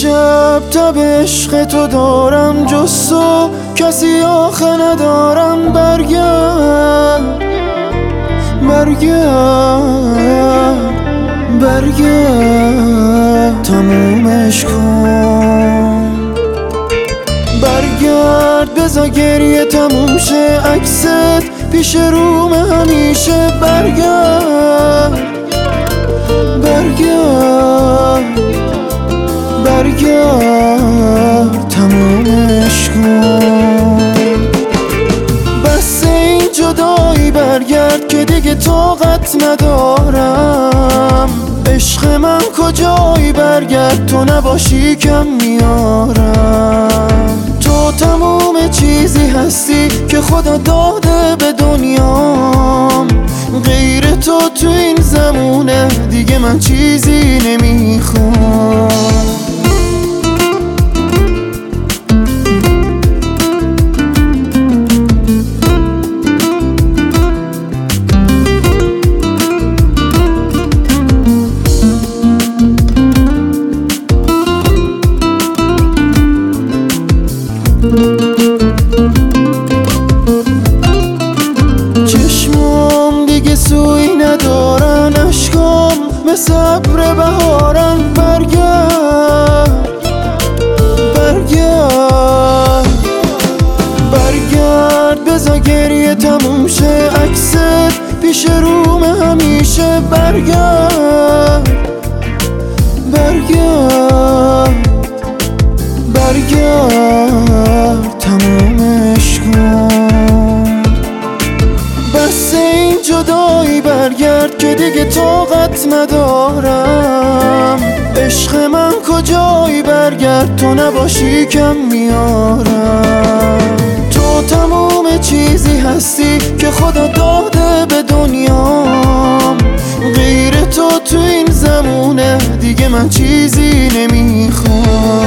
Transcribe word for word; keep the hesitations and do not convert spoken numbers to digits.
شب تب عشق تو دارم، جز تو کسی آخه ندارم. برگرد برگرد برگرد تمومش کن. برگرد بذار گریه تموم شه، عکست پیش روم همیشه. برگرد برگرد برگرد تمومش کن. بس این جدایی برگرد که دیگه طاقت ندارم. عشق من کجایی برگرد، تو نباشی کم میارم. تو تموم چیزی هستی که خدا داده به دنیام. غیر تو تو این زمونه دیگه من چیزی نمیخوام. چشمام دیگه سوی ندارن، اشکام به صبر بهارن. برگرد برگرد برگرد بذار گریه تموم شه، عکست پیش روم همیشه. برگرد برگرد برگرد تمومش کن. بس این جدایی برگرد که دیگه طاقت ندارم. عشق من کجایی برگرد، تو نباشی کم میارم. تو تموم چیزی هستی که خدا داده به دنیام. غیر تو تو این زمونه دیگه من چیزی نمیخوام.